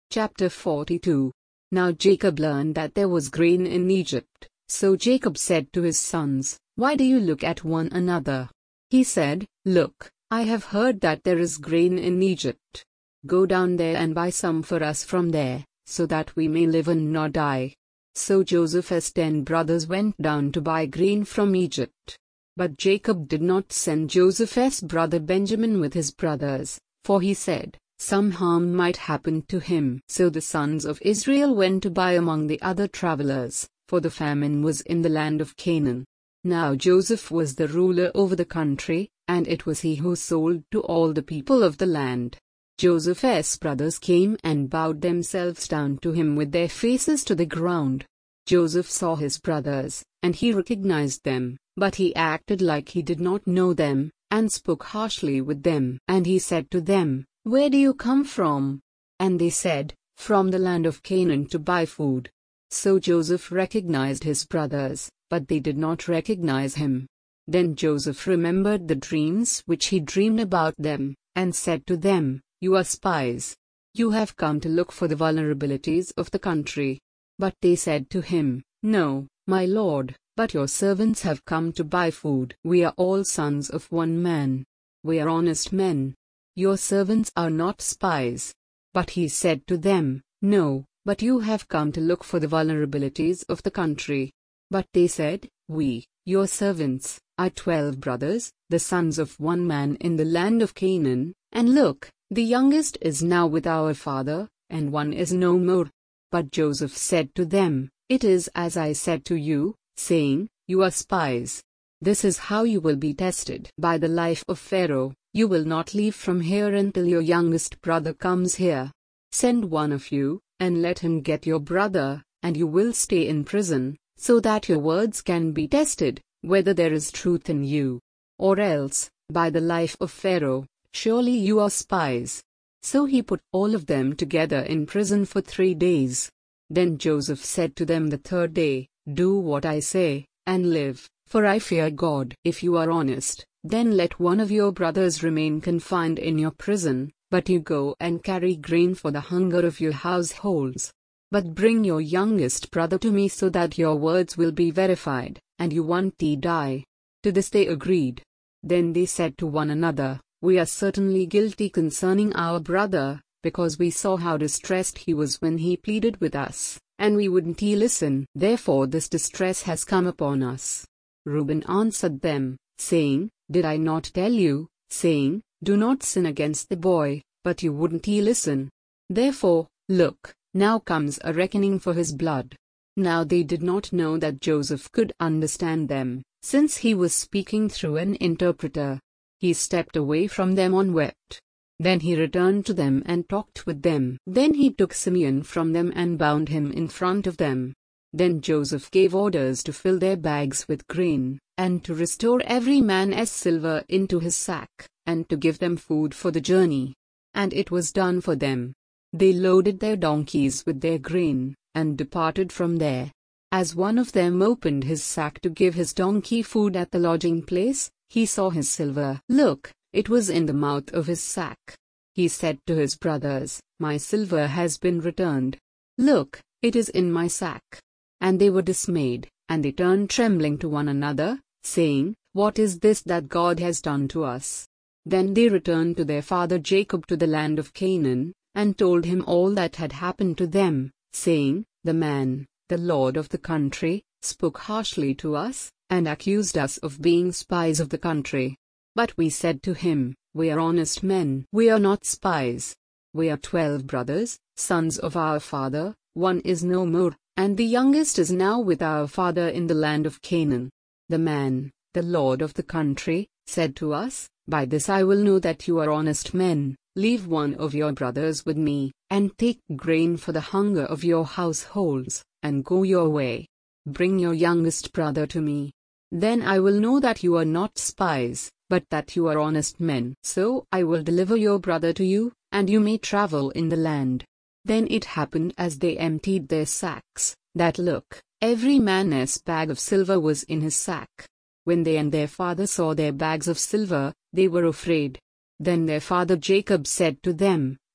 Chapter 42. Now Jacob learned that there was grain in Egypt, so Jacob said to his sons, "Why do you look at one another?" He said, "Look, I have heard that there is grain in Egypt. Go down there and buy some for us from there, so that we may live and not die." So Joseph's 10 brothers went down to buy grain from Egypt. But Jacob did not send Joseph's brother Benjamin with his brothers, for he said, some harm might happen to him. So the sons of Israel went to buy among the other travelers, for the famine was in the land of Canaan. Now Joseph was the ruler over the country, and it was he who sold to all the people of the land. Joseph's brothers came and bowed themselves down to him with their faces to the ground. Joseph saw his brothers, and he recognized them, but he acted like he did not know them, and spoke harshly with them. And he said to them, "Where do you come from?" And they said, "From the land of Canaan to buy food." So Joseph recognized his brothers, but they did not recognize him. Then Joseph remembered the dreams which he dreamed about them, and said to them, "You are spies. You have come to look for the vulnerabilities of the country." But they said to him, "No, my lord, but your servants have come to buy food. We are all sons of one man. We are honest men. Your servants are not spies." But he said to them, "No, but you have come to look for the vulnerabilities of the country." But they said, "We, your servants, are 12 brothers, the sons of one man in the land of Canaan, and look, the youngest is now with our father, and one is no more." But Joseph said to them, "It is as I said to you, saying, you are spies. This is how you will be tested by the life of Pharaoh. You will not leave from here until your youngest brother comes here. Send one of you, and let him get your brother, and you will stay in prison, so that your words can be tested, whether there is truth in you. Or else, by the life of Pharaoh, surely you are spies." So he put all of them together in prison for 3 days. Then Joseph said to them the third day, "Do what I say, and live, for I fear God. If you are honest, then let one of your brothers remain confined in your prison, but you go and carry grain for the hunger of your households. But bring your youngest brother to me so that your words will be verified, and you won't die." To this they agreed. Then they said to one another, "We are certainly guilty concerning our brother, because we saw how distressed he was when he pleaded with us, and we wouldn't listen. Therefore this distress has come upon us." Reuben answered them, saying, "Did I not tell you, saying, do not sin against the boy, but you wouldn't listen? Therefore, look, now comes a reckoning for his blood." Now they did not know that Joseph could understand them, since he was speaking through an interpreter. He stepped away from them and wept. Then he returned to them and talked with them. Then he took Simeon from them and bound him in front of them. Then Joseph gave orders to fill their bags with grain, and to restore every man's silver into his sack, and to give them food for the journey. And it was done for them. They loaded their donkeys with their grain, and departed from there. As one of them opened his sack to give his donkey food at the lodging place, he saw his silver. Look, it was in the mouth of his sack. He said to his brothers, "My silver has been returned. Look, it is in my sack." And they were dismayed, and they turned trembling to one another, saying, "What is this that God has done to us?" Then they returned to their father Jacob to the land of Canaan, and told him all that had happened to them, saying, "The man, the lord of the country, spoke harshly to us, and accused us of being spies of the country. But we said to him, we are honest men. We are not spies. We are 12 brothers, sons of our father, one is no more, and the youngest is now with our father in the land of Canaan. The man, the lord of the country, said to us, by this I will know that you are honest men. Leave one of your brothers with me, and take grain for the hunger of your households, and go your way. Bring your youngest brother to me. Then I will know that you are not spies, but that you are honest men. So I will deliver your brother to you, and you may travel in the land." Then it happened as they emptied their sacks, that look, every man's bag of silver was in his sack. When they and their father saw their bags of silver, they were afraid. Then their father Jacob said to them,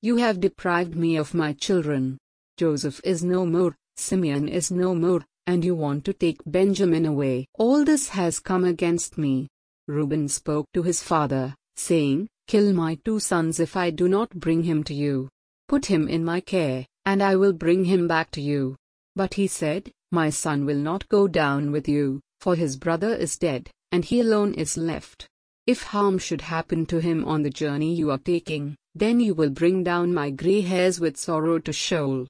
You have deprived me of my children. Joseph is no more, Simeon is no more, and you want to take Benjamin away. All this has come against me. Reuben spoke to his father, saying, Kill my 2 sons if I do not bring him to you. Put him in my care, and I will bring him back to you. But he said, My son will not go down with you, for his brother is dead, and he alone is left. If harm should happen to him on the journey you are taking, then you will bring down my gray hairs with sorrow to Sheol.